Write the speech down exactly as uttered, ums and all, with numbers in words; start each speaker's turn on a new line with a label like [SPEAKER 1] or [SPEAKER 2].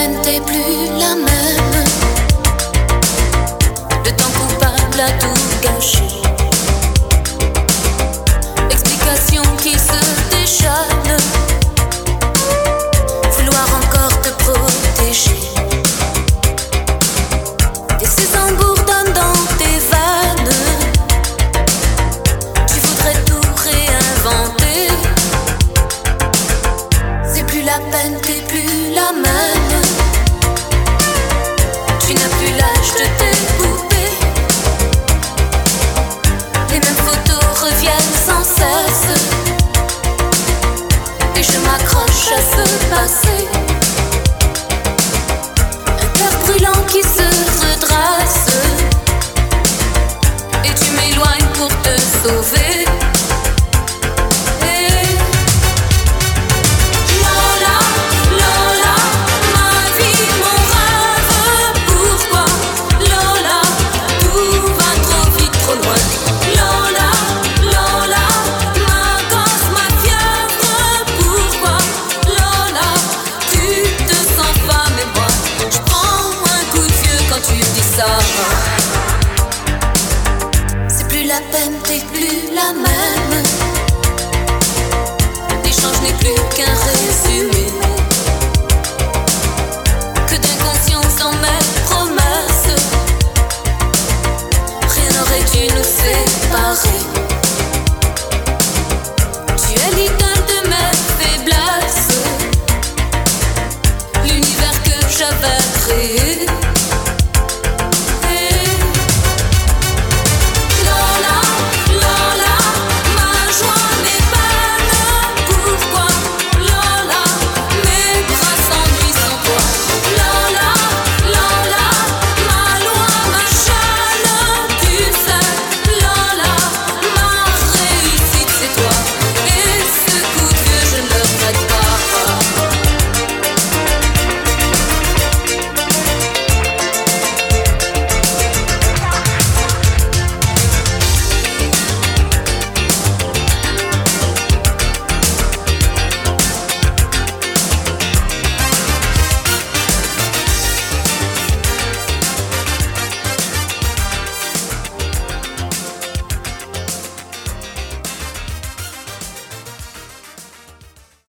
[SPEAKER 1] peine, t'es plus la même. Le temps coupable a tout gâché. Explication qui se déchaîne. Vouloir encore te protéger. Et ces bourdonnent dans tes veines. Tu voudrais tout réinventer. C'est plus la peine, t'es plus la même. Tu n'as plus l'âge de tes poupées. Les mêmes photos reviennent sans cesse. Et je m'accroche à ce passé. Un cœur brûlant qui se redresse. Et tu m'éloignes pour te sauver. C'est plus la peine, t'es plus la même. L'échange n'est plus qu'un résumé.